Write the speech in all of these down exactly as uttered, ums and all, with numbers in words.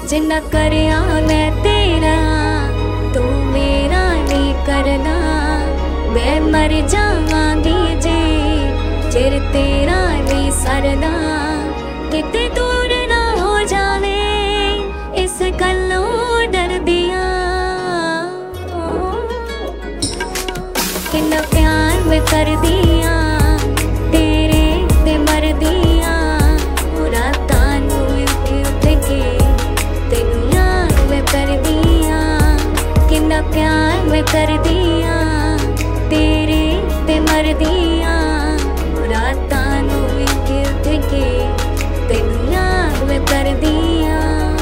जिन्ना करया मैं तेरा तू मेरा नहीं करना। मैं मर जावांगी जे चिर तेरा नहीं सरना। किते दूर ना हो जावे इस गल्लों डरदियां। किन्ना प्यार मैं कर दिया तेरे ते मर दिया। रातां नूं उठ उठ के तेनू याद मैं कर दिया। किन्ना प्यार मैं कर दिया तेरे ते मर दिया। रातां नूं उठ उठ के तेनू याद मैं कर दिया।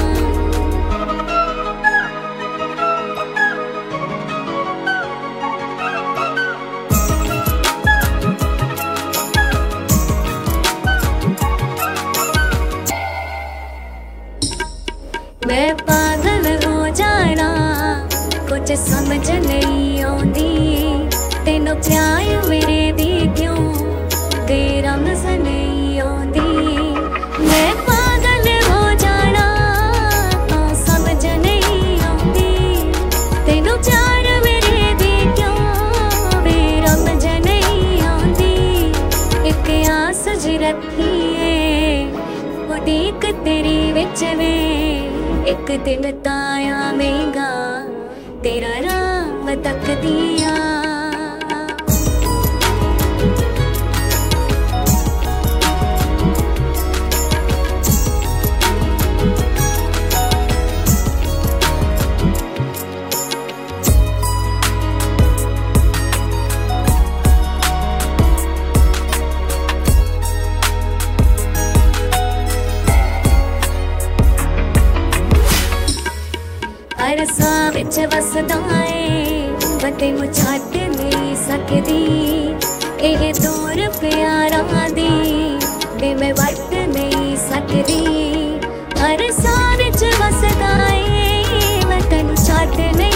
मैं पागल हो जाना कुछ समझ नहीं आती। तेनों प्यार मेरे दी क्यों तेरा मज़ा नहीं आती। मैं पागल हो जाना तो समझ नहीं आती। तेनों प्यार मेरे दी क्यों तेरा मज़ा नहीं आती। एक आस जी रखी है उड़ीक तेरी विच वे। एक दिन ताया मेगा तेरा राम तक दिया। अरसा विच वसदा है मैं तेनू छड्ड नहीं सकदी। एह दूर प्यारा दी ते मैं वट नहीं सकदी। अरसा विच वसदा है मैं तेनू छड्ड नहीं